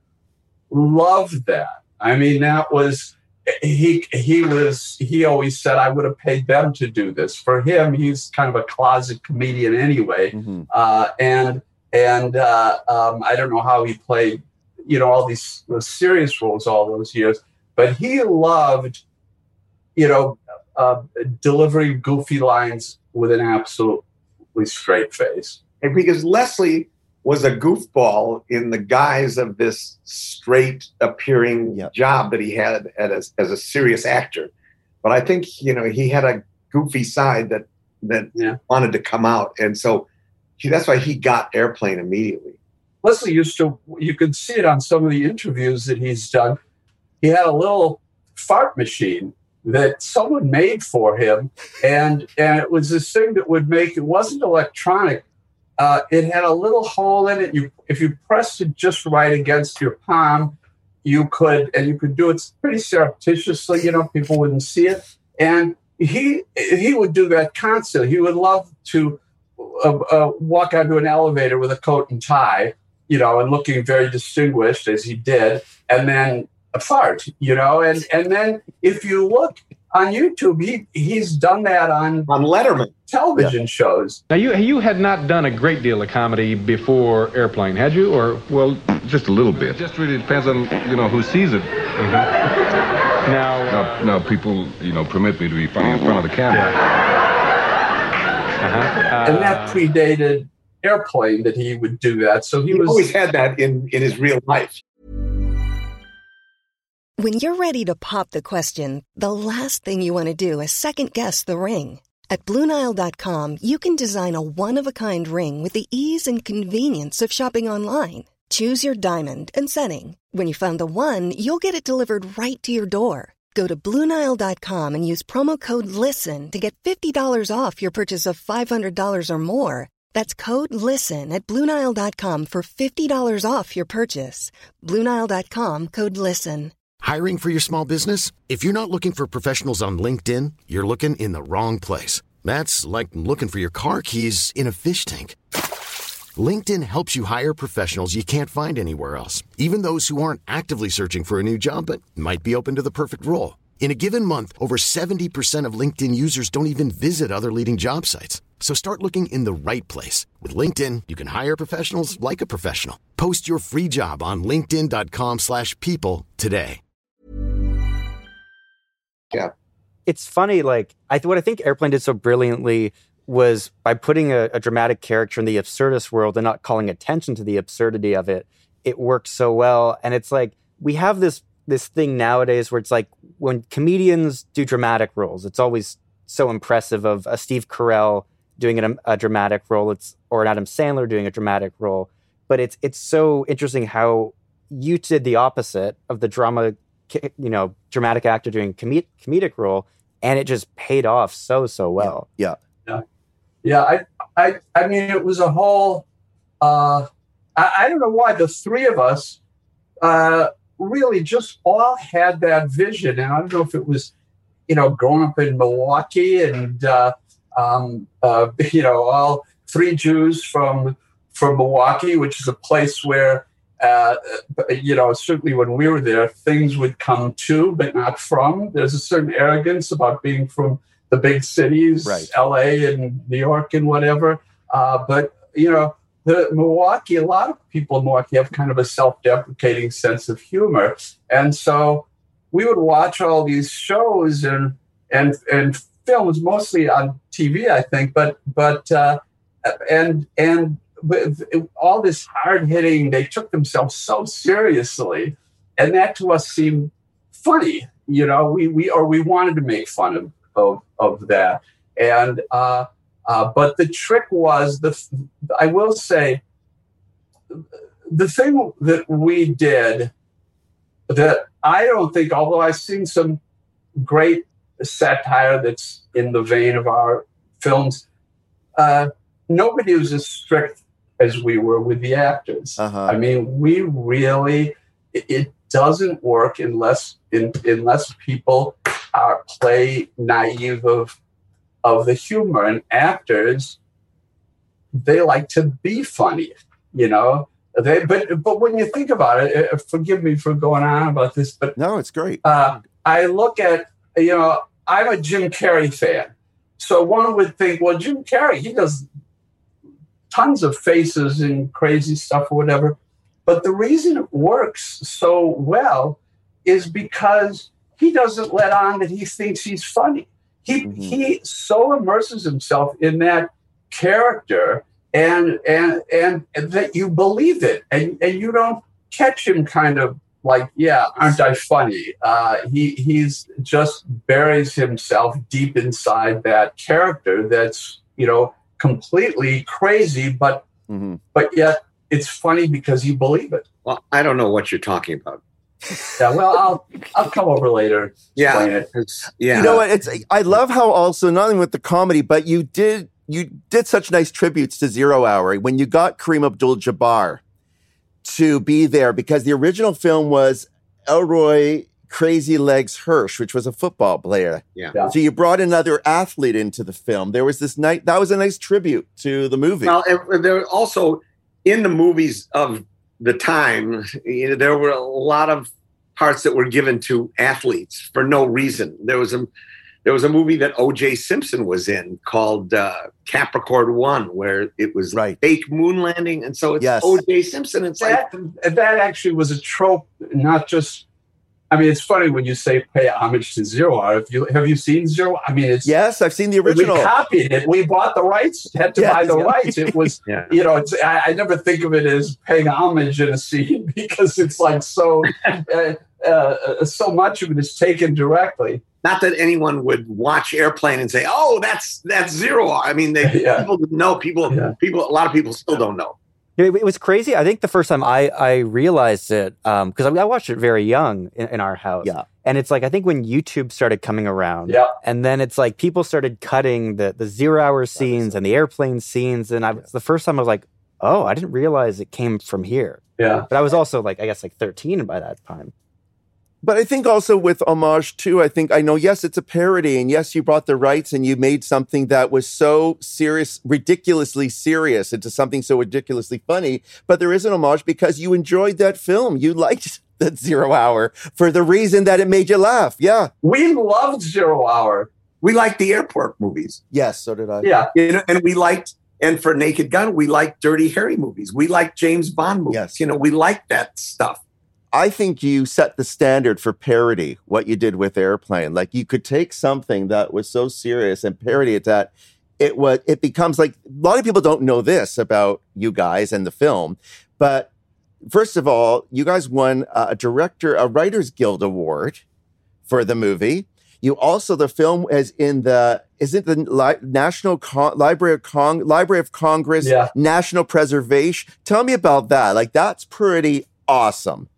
loved that. I mean, that was... He he was he always said, I would have paid them to do this. For him, he's kind of a closet comedian anyway, mm-hmm. uh, and and uh, um, I don't know how he played, you know, all these serious roles all those years, but he loved, you know, uh, delivering goofy lines with an absolutely straight face. And because Leslie was a goofball in the guise of this straight appearing yep. job that he had as, as a serious actor. But I think, you know, he had a goofy side that, that yeah. wanted to come out. And so he, that's why he got Airplane immediately. Leslie used to, you could see it on some of the interviews that he's done. He had a little fart machine that someone made for him. And, and it was this thing that would make, it wasn't electronic. Uh, it had a little hole in it. You, if you pressed it just right against your palm, you could, and you could do it pretty surreptitiously. You know, people wouldn't see it. And he he would do that constantly. He would love to uh, uh, walk onto an elevator with a coat and tie, you know, and looking very distinguished as he did, and then a fart, you know. And and then if you look on YouTube, he he's done that on on Letterman television yeah. shows. Now you you had not done a great deal of comedy before Airplane, had you? Or well, just a little bit. It just really depends on you know who sees it. Mm-hmm. Now, uh, now, now people you know permit me to be funny in front of the camera. Yeah. Uh-huh. Uh, and that predated Airplane that he would do that. So he, he was always had that in, in his real life. When you're ready to pop the question, the last thing you want to do is second guess the ring. At Blue Nile dot com, you can design a one-of-a-kind ring with the ease and convenience of shopping online. Choose your diamond and setting. When you find the one, you'll get it delivered right to your door. Go to Blue Nile dot com and use promo code LISTEN to get fifty dollars off your purchase of five hundred dollars or more. That's code LISTEN at Blue Nile dot com for fifty dollars off your purchase. Blue Nile dot com, code LISTEN. Hiring for your small business? If you're not looking for professionals on LinkedIn, you're looking in the wrong place. That's like looking for your car keys in a fish tank. LinkedIn helps you hire professionals you can't find anywhere else, even those who aren't actively searching for a new job but might be open to the perfect role. In a given month, over seventy percent of LinkedIn users don't even visit other leading job sites. So start looking in the right place. With LinkedIn, you can hire professionals like a professional. Post your free job on linkedin dot com slash people today. Yeah. It's funny, like, I th- what I think Airplane did so brilliantly was by putting a, a dramatic character in the absurdist world and not calling attention to the absurdity of it, it worked so well. And it's like, we have this this thing nowadays where it's like, when comedians do dramatic roles, it's always so impressive of a Steve Carell doing a, a dramatic role, it's or an Adam Sandler doing a dramatic role. But it's it's so interesting how you did the opposite of the drama, you know, dramatic actor doing com- comedic role, and it just paid off so, so well. Yeah. Yeah. Yeah. I, I, I mean, it was a whole, uh, I, I don't know why the three of us, uh, really just all had that vision. And I don't know if it was, you know, growing up in Milwaukee and, uh, um, uh, you know, all three Jews from, from Milwaukee, which is a place where, uh, you know, certainly when we were there, things would come to, but not from. There's a certain arrogance about being from the big cities, right. L A and New York and whatever. Uh, but, you know, the Milwaukee, a lot of people in Milwaukee have kind of a self-deprecating sense of humor. And so we would watch all these shows and and and films, mostly on T V, I think, but but uh, and and with all this hard-hitting, they took themselves so seriously, and that to us seemed funny. You know, we we or we wanted to make fun of of, of that. And uh, uh, but the trick was the I will say the thing that we did that I don't think, although I've seen some great satire that's in the vein of our films, uh, nobody was as strict as we were with the actors. Uh-huh. I mean, we really, it, it doesn't work unless in, unless people are play naive of of the humor. And actors, they like to be funny, you know. They, but but when you think about it, uh, forgive me for going on about this, but no, it's great. Uh, I look at, you know, I'm a Jim Carrey fan, so one would think, well, Jim Carrey, he does tons of faces and crazy stuff or whatever, but the reason it works so well is because he doesn't let on that he thinks he's funny. He mm-hmm. he so immerses himself in that character. And, and and that you believe it, and, and you don't catch him kind of like, yeah, aren't I funny? Uh, he he's just buries himself deep inside that character that's, you know, completely crazy, but mm-hmm. but yet it's funny because you believe it. Well, I don't know what you're talking about. Yeah, well, I'll I'll come over later. Yeah, it. yeah. You know what? It's I love how also not only with the comedy, but you did. You did such nice tributes to Zero Hour when you got Kareem Abdul-Jabbar to be there, because the original film was Elroy Crazy Legs Hirsch, which was a football player. Yeah. yeah. So you brought another athlete into the film. There was this night that was a nice tribute to the movie. Well, there also in the movies of the time, you know, there were a lot of parts that were given to athletes for no reason. There was a there was a movie that O J Simpson was in called uh, Capricorn One, where it was right. fake moon landing, and so it's yes. O J Simpson. It's that like, that actually was a trope, not just. I mean, it's funny when you say pay homage to Zero Hour. If you have you seen Zero? I mean, it's yes, I've seen the original. We copied it. We bought the rights. Had to yes, buy the yeah. rights. It was, yeah. you know, it's, I, I never think of it as paying homage in a scene because it's like so, uh, uh, so much of it is taken directly. Not that anyone would watch Airplane and say, "Oh, that's that's Zero Hour." I mean, they, yeah. people didn't know. People, yeah. people, a lot of people still don't know. It was crazy. I think the first time I, I realized it, because um, I, I watched it very young in, in our house. Yeah. And it's like, I think when YouTube started coming around, yeah. and then it's like people started cutting the, the zero hour scenes and the airplane scenes. And I was, the first time I was like, oh, I didn't realize it came from here. Yeah. But I was also like, I guess like thirteen by that time. But I think also with Homage too, I think, I know, yes, it's a parody, and yes, you brought the rights and you made something that was so serious, ridiculously serious into something so ridiculously funny, but there is an homage because you enjoyed that film. You liked that Zero Hour for the reason that it made you laugh. Yeah. We loved Zero Hour. We liked the airport movies. Yes, so did I. Yeah. You know, and we liked, and for Naked Gun, we liked Dirty Harry movies. We liked James Bond movies. Yes. You know, we liked that stuff. I think you set the standard for parody, what you did with Airplane. Like, you could take something that was so serious and parody it that it was, it becomes like, a lot of people don't know this about you guys and the film, but first of all, you guys won a director, a Writers Guild Award for the movie. You also, the film is in the, is it the Li- National Con- Library of Cong- Library of Congress, yeah. National Preservation. Tell me about that. Like, that's pretty awesome.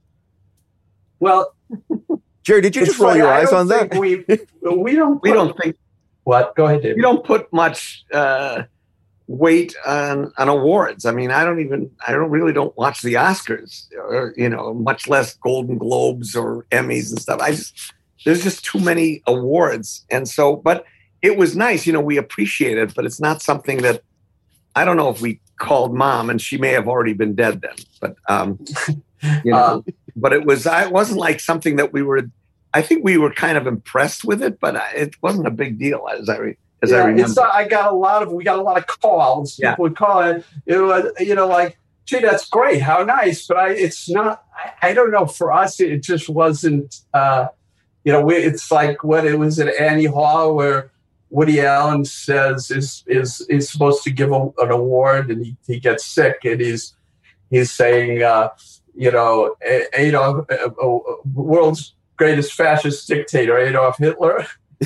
Well, Jerry, did you just roll funny. your eyes on that? We we don't put, we don't think what? Go ahead, David. We don't put much uh, weight on on awards. I mean, I don't even I don't really don't watch the Oscars, or you know, much less Golden Globes or Emmys and stuff. I just there's just too many awards, and so but it was nice, you know. We appreciate it, but it's not something that I don't know if we called Mom, and she may have already been dead then. But um, you know. Uh, But it was, I, it wasn't like something that we were, I think we were kind of impressed with it, but it wasn't a big deal as I, re, as yeah, I remember. It's not, I got a lot of, we got a lot of calls. Yeah. People would call it, it was, you know, like, gee, that's great. How nice. But I, it's not, I, I don't know. For us, it just wasn't, uh, you know, we, it's like when it was at Annie Hall where Woody Allen says is, is, is supposed to give a, an award and he, he gets sick and he's, he's saying, uh, you know, Adolf, uh, uh, world's greatest fascist dictator, Adolf Hitler.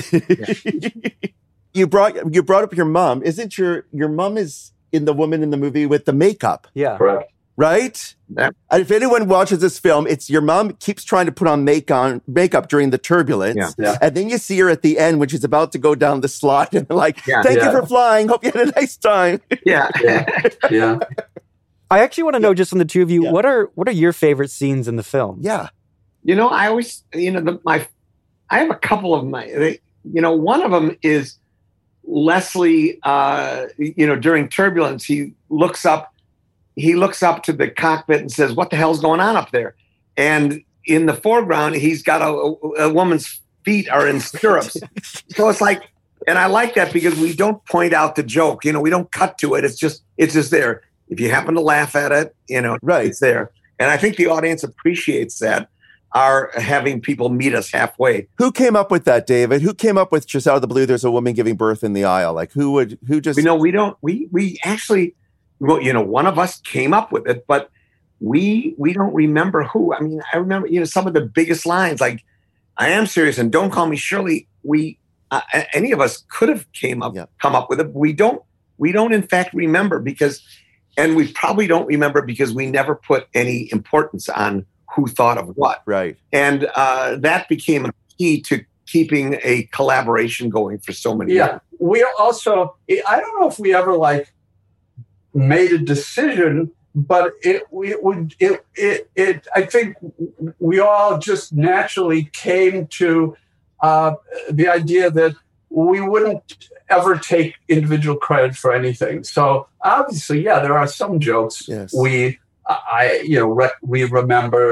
you brought you brought up your mom. Isn't your your mom is in the woman in the movie with the makeup? Yeah, correct. Right. Yeah. And if anyone watches this film, it's your mom keeps trying to put on make on makeup during the turbulence, yeah. Yeah. and then you see her at the end when she's about to go down the slide, and like, yeah. "Thank yeah. you for flying. Hope you had a nice time." Yeah, yeah. yeah. I actually want to know, just from the two of you, Yeah. what are what are your favorite scenes in the film? Yeah. You know, I always, you know, the, my, I have a couple of my, they, you know, one of them is Leslie, uh, you know, during turbulence, he looks up, he looks up to the cockpit and says, "What the hell's going on up there?" And in the foreground, he's got a, a woman's feet are in stirrups. So it's like, and I like that because we don't point out the joke, you know, we don't cut to it. It's just, it's just there. If you happen to laugh at it, you know, right. it's there. And I think the audience appreciates that, our having people meet us halfway. Who came up with that, David? Who came up with just out of the blue, there's a woman giving birth in the aisle? Like, who would, who just... You know, we don't, we, we actually, well, you know, one of us came up with it, but we, we don't remember who. I mean, I remember, you know, some of the biggest lines, like, "I am serious," and "Don't call me Shirley." We, uh, any of us could have came up, yeah. come up with it. We don't, we don't in fact remember because... And we probably don't remember because we never put any importance on who thought of what. Right. And uh, that became a key to keeping a collaboration going for so many yeah. years. We also, I don't know if we ever like made a decision, but it, it would, it, it, it, I think we all just naturally came to uh, the idea that we wouldn't ever take individual credit for anything. So obviously, yeah, there are some jokes yes. we, I, you know, re- we remember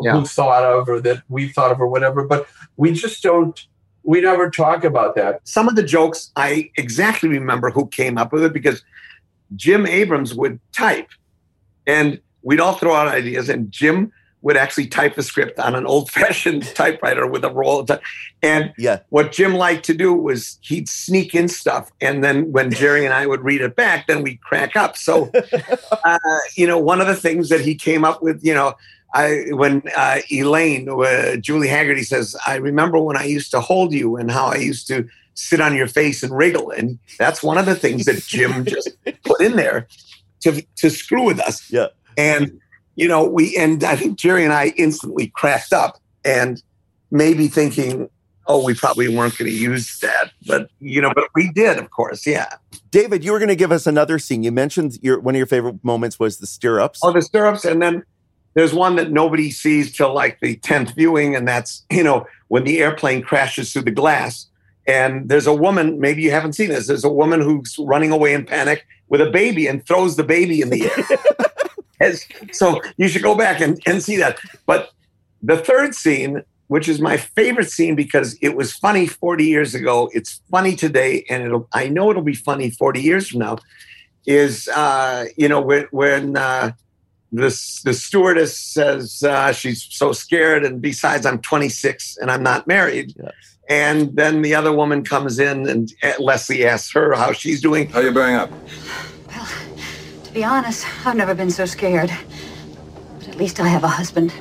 yeah. who thought of or that we thought of or whatever, but we just don't, we never talk about that. Some of the jokes, I exactly remember who came up with it because Jim Abrams would type and we'd all throw out ideas and Jim would actually type the script on an old-fashioned typewriter with a roll of type. And yeah. what Jim liked to do was he'd sneak in stuff. And then when Jerry and I would read it back, then we'd crack up. So, uh, you know, one of the things that he came up with, you know, I when uh, Elaine, uh, Julie Haggerty says, I remember when I used to hold you and how I used to sit on your face and wriggle. And that's one of the things that Jim just put in there to, to screw with us. Yeah. And you know, we, and I think Jerry and I instantly cracked up and maybe thinking, oh, we probably weren't going to use that. But, you know, but we did, of course. Yeah. David, you were going to give us another scene. You mentioned your one of your favorite moments was the stirrups. Oh, the stirrups. And then there's one that nobody sees till like the tenth viewing. And that's, you know, when the airplane crashes through the glass. And there's a woman, maybe you haven't seen this. There's a woman who's running away in panic with a baby and throws the baby in the air. So you should go back and, and see that. But the third scene, which is my favorite scene because it was funny forty years ago, it's funny today, and it'll I know it'll be funny forty years from now, is, uh, you know, when, when uh, this, the stewardess says uh, she's so scared, and besides, I'm twenty-six and I'm not married. Yes. And then the other woman comes in, and Leslie asks her how she's doing. How you bearing up? To be honest, I've never been so scared. But at least I have a husband.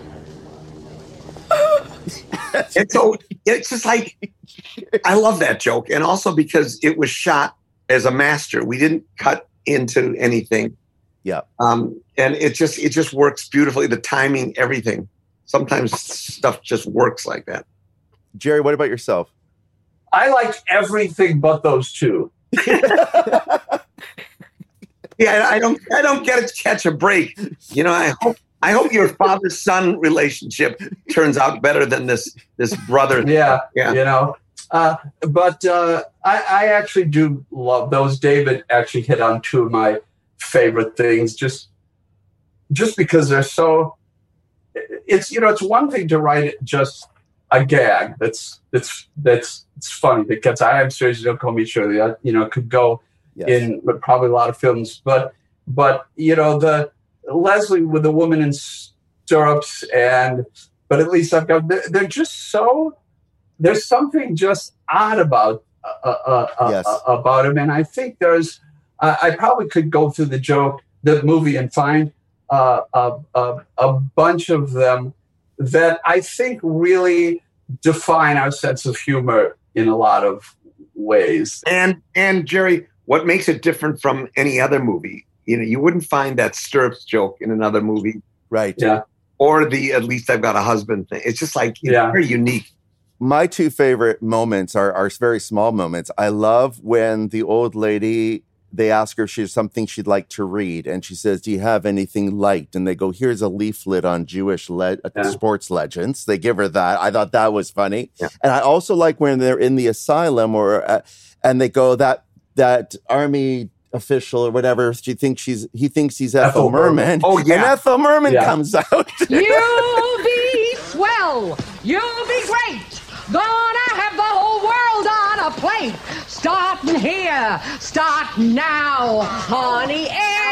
And so it's just like, I love that joke. And also because it was shot as a master. We didn't cut into anything. Yeah. Um, and it just, it just works beautifully. The timing, everything. Sometimes stuff just works like that. Jerry, what about yourself? I liked everything but those two. Yeah, I don't. I don't get to catch a break. You know, I hope. I hope your father-son relationship turns out better than this. This brother. Yeah, yeah. You know, uh, but uh, I, I actually do love those. David actually hit on two of my favorite things. Just, just because they're so. It's you know, it's one thing to write just a gag that's that's that's it's funny that gets. I am serious. Don't call me Shirley. That, you know, could go. Yes. In probably a lot of films, but but you know the Leslie with the woman in stirrups, and but at least I've got they're, they're just so there's something just odd about uh, uh, yes. uh, about him, and I think there's uh, I probably could go through the joke the movie and find uh, a, a a bunch of them that I think really define our sense of humor in a lot of ways. And and Jerry. What makes it different from any other movie? You know, you wouldn't find that stirrups joke in another movie. Right. Yeah. Or the at least I've got a husband thing. It's just like, it's yeah. very unique. My two favorite moments are, are very small moments. I love when the old lady, they ask her if she has something she'd like to read. And she says, do you have anything light? And they go, here's a leaflet on Jewish le- yeah. sports legends. They give her that. I thought that was funny. Yeah. And I also like when they're in the asylum or uh, and they go, that that army official or whatever, she thinks she's, he thinks he's Ethel, Ethel Merman. Merman. Oh, yeah. And Ethel Merman yeah. comes out. You'll be swell. You'll be great. Gonna have the whole world on a plate. Starting here. Starting now. Honey,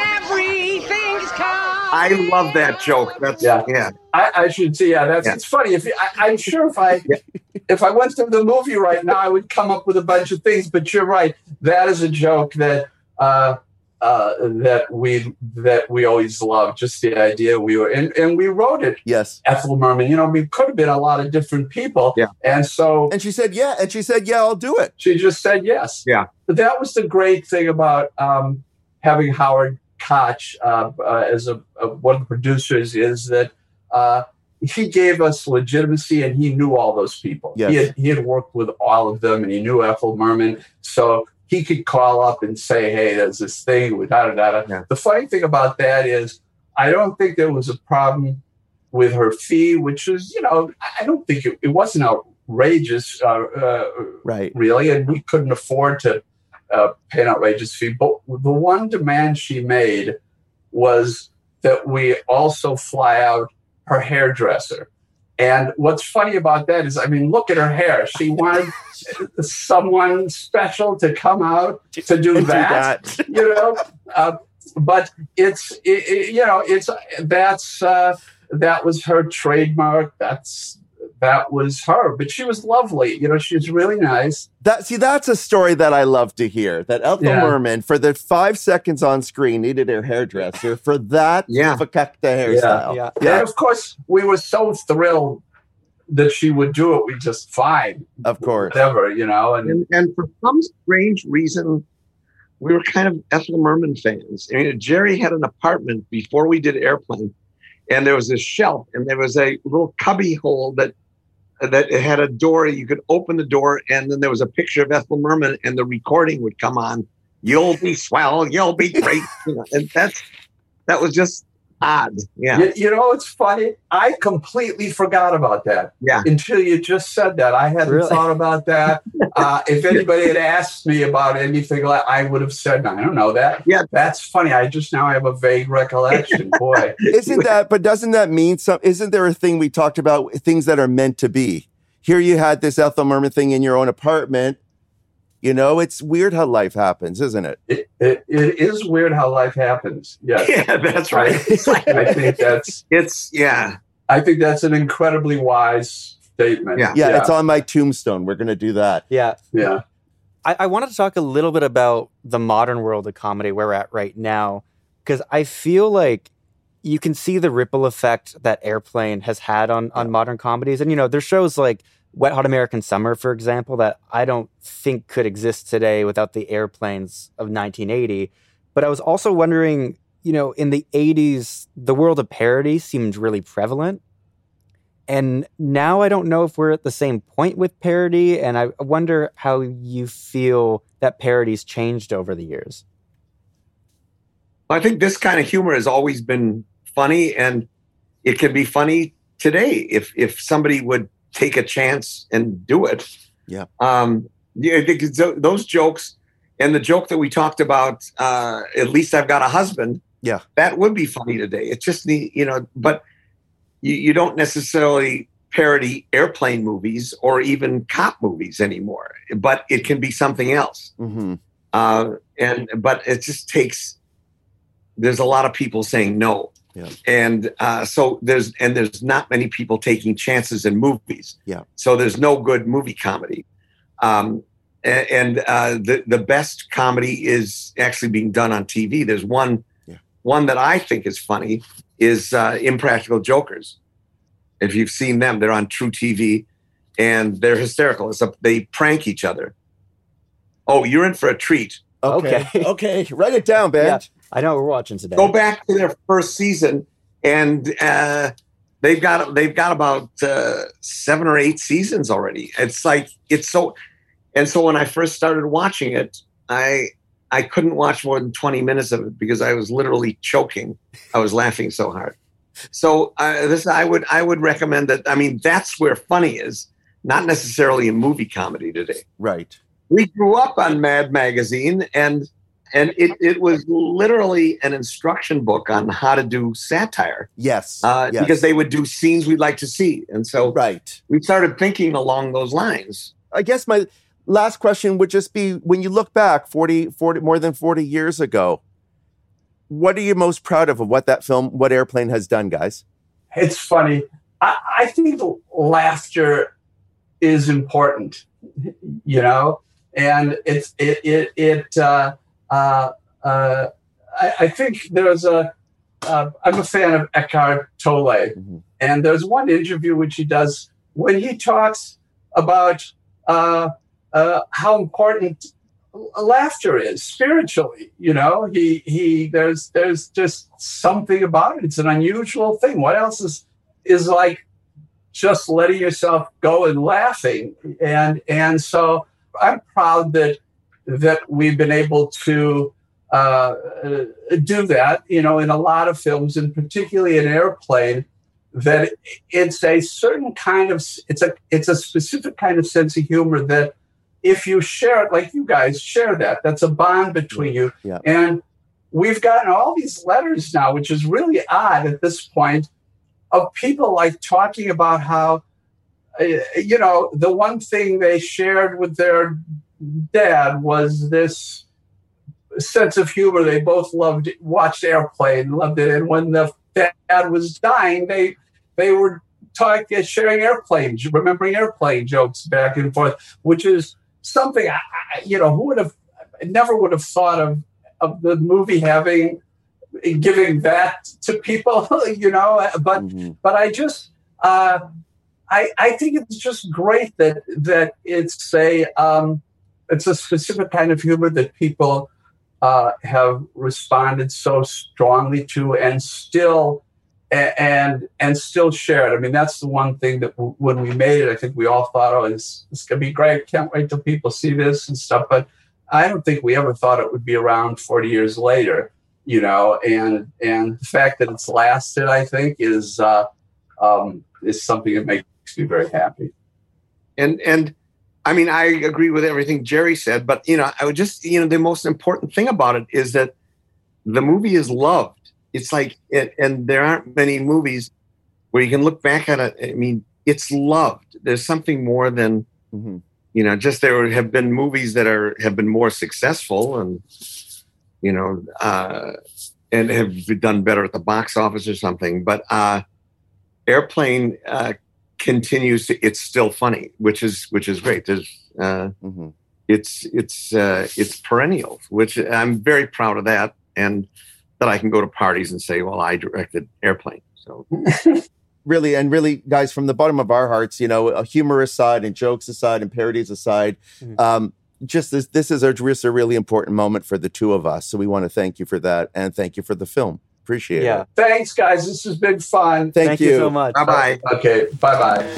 everything's coming. I love that joke. That's, yeah. yeah. I, I should see. Yeah, that's, yeah. It's funny. If I, I'm sure if I, yeah. if I went to the movie right now, I would come up with a bunch of things, but you're right. That is a joke that, uh, uh, that we that we always loved. Just the idea we were and, and we wrote it. Yes, Ethel Merman. You know, we could have been a lot of different people. Yeah, and so and she said yeah, and she said yeah, I'll do it. She just said yes. Yeah, but that was the great thing about um, having Howard Koch uh, uh, as a, a one of the producers is that uh, he gave us legitimacy, and he knew all those people. Yes. He had he had worked with all of them, and he knew Ethel Merman, so he could call up and say, hey, there's this thing with da da da. Yeah. The funny thing about that is I don't think there was a problem with her fee, which was, you know, I don't think it, it wasn't outrageous, uh, uh, right? Really, and we couldn't afford to uh, pay an outrageous fee. But the one demand she made was that we also fly out her hairdresser. And what's funny about that is, I mean, look at her hair. She wanted someone special to come out to do that, do that. you know. Uh, but it's, it, it, you know, it's that's uh, that was her trademark. That's that was her. But she was lovely. You know, she was really nice. That see, that's a story that I love to hear. That Ethel Yeah. Merman, for the five seconds on screen, needed her hairdresser for that Yeah. fakakta hairstyle. Yeah. yeah. And of course, we were so thrilled that she would do it. We just fine, of course, whatever, you know. And, And, and for some strange reason, we were kind of Ethel Merman fans. I mean, Jerry had an apartment before we did Airplane, and there was this shelf, and there was a little cubby hole that that it had a door. You could open the door, and then there was a picture of Ethel Merman, and the recording would come on. You'll be swell. You'll be great. You know, and that's that was just odd. Yeah. You, you know, it's funny. I completely forgot about that. Yeah. Until you just said that. I hadn't Really? thought about that. Uh, if anybody had asked me about anything, like I would have said, I don't know that. Yeah. That's funny. I just now have a vague recollection. Boy. Isn't that, but doesn't that mean some, isn't there a thing we talked about, things that are meant to be? Here you had this Ethel Merman thing in your own apartment. You know, it's weird how life happens, isn't it? It, it, it is weird how life happens. Yes. Yeah, that's right. I think that's, It's yeah. I think that's an incredibly wise statement. Yeah. Yeah, it's on my tombstone. We're going to do that. Yeah. Yeah. I, I wanted to talk a little bit about the modern world of comedy where we're at right now, because I feel like you can see the ripple effect that Airplane has had on, on modern comedies. And, you know, there's shows like Wet Hot American Summer, for example, that I don't think could exist today without the airplanes of nineteen eighty. But I was also wondering, you know, in the eighties, the world of parody seemed really prevalent. And now I don't know if we're at the same point with parody. And I wonder how you feel that parody's changed over the years. I think this kind of humor has always been funny, and it can be funny today if if somebody would take a chance and do it. Yeah. Um, yeah, I think it's tho- those jokes and the joke that we talked about, uh, at least I've got a husband. Yeah. That would be funny today. It's just the, you know, but you, you don't necessarily parody airplane movies or even cop movies anymore, but it can be something else. Mm-hmm. Uh, and, but it just takes, there's a lot of people saying no. Yeah. And uh, so there's and there's not many people taking chances in movies. Yeah. So there's no good movie comedy. Um, and and uh, the the best comedy is actually being done on T V. There's one yeah. one that I think is funny is uh, Impractical Jokers. If you've seen them, they're on True T V, and they're hysterical. It's a, they prank each other. Oh, you're in for a treat. Okay. Okay. okay. Write it down, Ben. Yeah, I know what we're watching today. Go back to their first season, and uh, they've got they've got about uh, seven or eight seasons already. It's like it's so, and so when I first started watching it, I I couldn't watch more than twenty minutes of it because I was literally choking. I was laughing so hard. So uh, this I would I would recommend that. I mean, that's where funny is, not necessarily in movie comedy today. Right. We grew up on Mad Magazine, and and it, it was literally an instruction book on how to do satire. Yes, uh, yes. Because they would do scenes we'd like to see. And so right. we started thinking along those lines. I guess my last question would just be, when you look back forty, forty, more than forty years ago, what are you most proud of of what that film, what Airplane has done, guys? It's funny. I, I think laughter is important, you know? And it's it it it. Uh, uh, uh, I, I think there's a. Uh, I'm a fan of Eckhart Tolle, mm-hmm. and there's one interview which he does when he talks about uh, uh, how important laughter is spiritually. You know, he he. There's there's just something about it. It's an unusual thing. What else is is like just letting yourself go and laughing, and and so. I'm proud that that we've been able to uh, do that, you know, in a lot of films, and particularly in Airplane, that it's a certain kind of, it's a it's a specific kind of sense of humor that if you share it, like you guys share that, that's a bond between you. Yeah. And we've gotten all these letters now, which is really odd at this point, of people like talking about how, uh, you know, the one thing they shared with their dad was this sense of humor. They both loved, watched Airplane, loved it. And when the dad was dying, they they were talking, sharing airplane, remembering airplane jokes back and forth, which is something, I, I, you know, who would have, never would have thought of, of the movie having, giving that to people, you know, but, mm-hmm. but I just, uh, I, I think it's just great that, that it's a, um, it's a specific kind of humor that people uh, have responded so strongly to and still, and and still share it. I mean, that's the one thing that w- when we made it, I think we all thought, oh, this, this going to be great. Can't wait till people see this and stuff. But I don't think we ever thought it would be around forty years later, you know, and and the fact that it's lasted, I think, is uh, um, is something that makes me very happy. And, and I mean, I agree with everything Jerry said, but, you know, I would just, you know, the most important thing about it is that the movie is loved. It's like, it, and there aren't many movies where you can look back at it. I mean, it's loved. There's something more than, mm-hmm. you know, just there have been movies that are have been more successful and, you know, uh, and have done better at the box office or something. But uh, Airplane uh, continues to. It's still funny, which is which is great. There's, uh, mm-hmm. it's it's uh, it's perennial, which I'm very proud of that, and that I can go to parties and say, well, I directed Airplane. So really, and really, guys, from the bottom of our hearts, you know, humor aside and jokes aside and parodies aside, mm-hmm. um, just this, this is a, just a really important moment for the two of us. So we want to thank you for that. And thank you for the film. Appreciate yeah. it. Thanks, guys. This has been fun. Thank, thank you. you so much. Bye-bye. Okay. Bye-bye.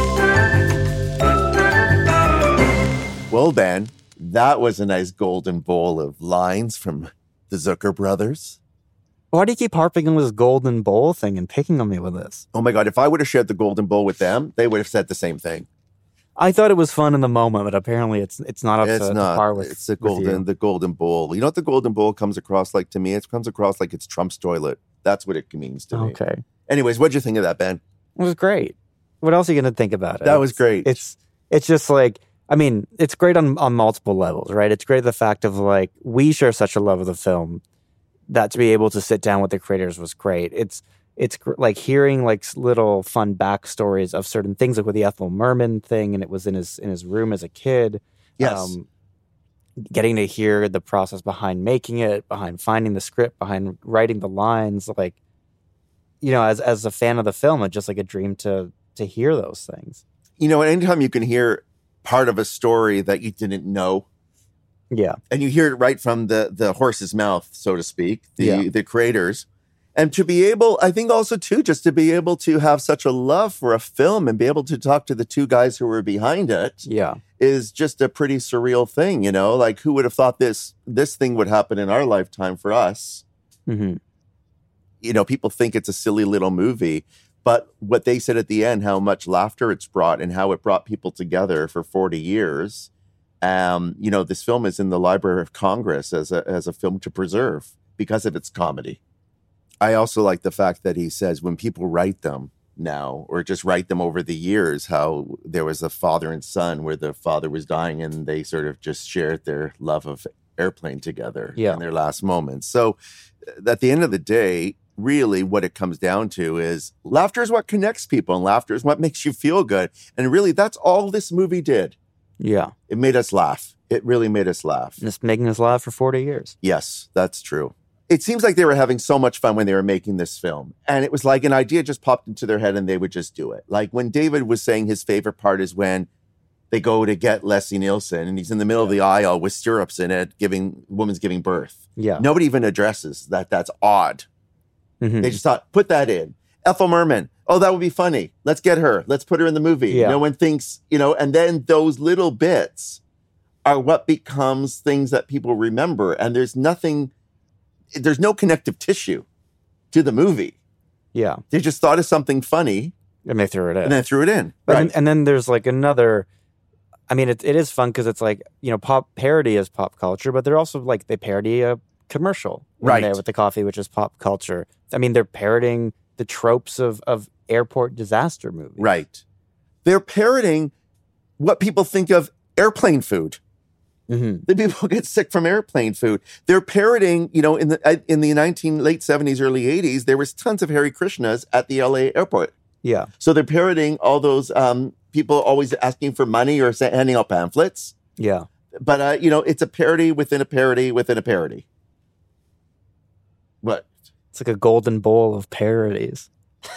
Well, Ben, that was a nice golden bowl of lines from the Zucker brothers. Why do you keep harping on this golden bowl thing and picking on me with this? Oh my God, if I would have shared the golden bowl with them, they would have said the same thing. I thought it was fun in the moment, but apparently it's it's not up it's to, not. to par with It's the golden, with the golden bowl. You know what the golden bowl comes across like to me? It comes across like it's Trump's toilet. That's what it means to me. Okay. Anyways, what'd you think of that, Ben? It was great. What else are you going to think about it? That was great. It's it's just like, I mean, it's great on, on multiple levels, right? It's great the fact of like, we share such a love of the film that to be able to sit down with the creators was great. It's it's gr- like hearing like little fun backstories of certain things, like with the Ethel Merman thing, and it was in his in his room as a kid. Yes. Um, getting to hear the process behind making it, behind finding the script, behind writing the lines, like, you know, as as a fan of the film, it's just like a dream to to hear those things. You know, anytime you can hear part of a story that you didn't know. Yeah. And you hear it right from the, the horse's mouth, so to speak, the, yeah. the creators. And to be able, I think also too, just to be able to have such a love for a film and be able to talk to the two guys who were behind it yeah. is just a pretty surreal thing, you know? Like, who would have thought this this thing would happen in our lifetime for us? Mm-hmm. You know, people think it's a silly little movie, but what they said at the end, how much laughter it's brought and how it brought people together for forty years. Um, you know, this film is in the Library of Congress as a as a film to preserve because of its comedy. I also like the fact that he says when people write them now or just write them over the years, how there was a father and son where the father was dying and they sort of just shared their love of Airplane together yeah. in their last moments. So at the end of the day, really what it comes down to is laughter is what connects people and laughter is what makes you feel good. And really, that's all this movie did. Yeah. It made us laugh. It really made us laugh. And it's making us laugh for forty years. Yes, that's true. It seems like they were having so much fun when they were making this film. And it was like an idea just popped into their head and they would just do it. Like when David was saying his favorite part is when they go to get Leslie Nielsen and he's in the middle of the aisle with stirrups in it, giving woman's giving birth. Yeah. Nobody even addresses that that's odd. Mm-hmm. They just thought, put that in. Ethel Merman. Oh, that would be funny. Let's get her. Let's put her in the movie. Yeah. No one thinks, you know, and then those little bits are what becomes things that people remember. And there's nothing, there's no connective tissue to the movie. Yeah. They just thought of something funny. And they threw it in. And then threw it in. And, Right. then, and then there's like another, I mean, it, it is fun because it's like, you know, pop parody is pop culture, but they're also like, they parody a commercial. in Right. there with the coffee, which is pop culture. I mean, they're parodying the tropes of, of airport disaster movie. Right. They're parroting what people think of airplane food. Mm-hmm. The people get sick from airplane food. They're parroting, you know, in the in the nineteen late seventies, early eighties, there was tons of Hare Krishnas at the L A airport. Yeah. So they're parroting all those um, people always asking for money or handing out pamphlets. Yeah. But, uh, you know, it's a parody within a parody within a parody. What? It's like a golden bowl of parodies.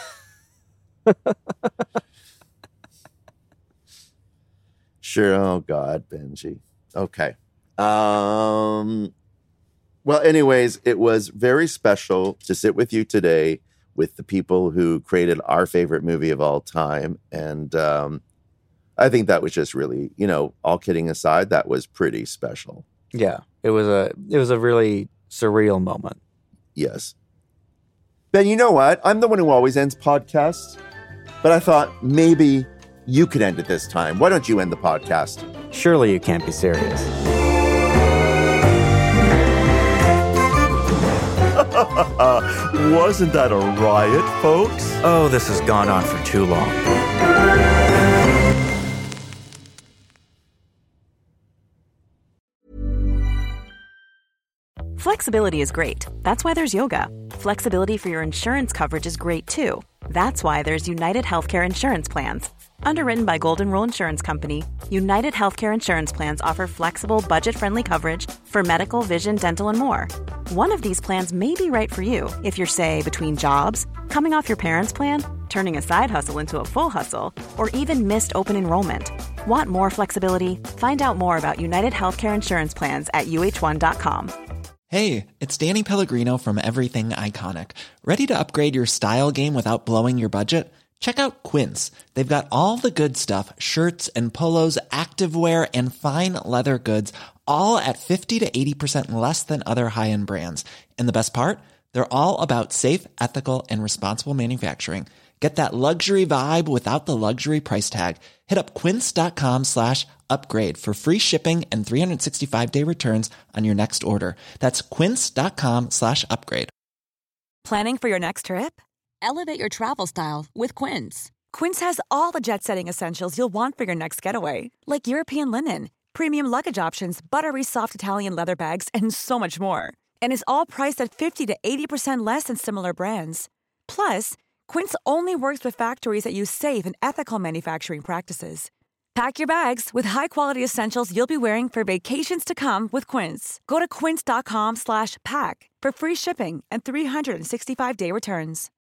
Sure. Oh, God, Benji. Okay. Um, well, anyways, it was very special to sit with you today with the people who created our favorite movie of all time. And um, I think that was just really, you know, all kidding aside, that was pretty special. Yeah. It was a it was a really surreal moment. Yes. Ben, you know what? I'm the one who always ends podcasts, but I thought maybe you could end it this time. Why don't you end the podcast? Surely you can't be serious. Wasn't that a riot, folks? Oh, this has gone on for too long. Flexibility is great. That's why there's yoga. Flexibility for your insurance coverage is great too. That's why there's United Healthcare Insurance Plans. Underwritten by Golden Rule Insurance Company, United Healthcare Insurance Plans offer flexible, budget-friendly coverage for medical, vision, dental, and more. One of these plans may be right for you if you're, say, between jobs, coming off your parents' plan, turning a side hustle into a full hustle, or even missed open enrollment. Want more flexibility? Find out more about United Healthcare Insurance Plans at U H one dot com. Hey, it's Danny Pellegrino from Everything Iconic. Ready to upgrade your style game without blowing your budget? Check out Quince. They've got all the good stuff, shirts and polos, activewear, and fine leather goods, all at fifty to eighty percent less than other high-end brands. And the best part? They're all about safe, ethical, and responsible manufacturing. Get that luxury vibe without the luxury price tag. Hit up quince.com slash upgrade for free shipping and three sixty-five day returns on your next order. That's quince.com slash upgrade. Planning for your next trip? Elevate your travel style with Quince. Quince has all the jet-setting essentials you'll want for your next getaway, like European linen, premium luggage options, buttery soft Italian leather bags, and so much more. And is all priced at fifty to eighty percent less than similar brands. Plus, Quince only works with factories that use safe and ethical manufacturing practices. Pack your bags with high-quality essentials you'll be wearing for vacations to come with Quince. Go to quince.com slash pack for free shipping and three sixty-five day returns.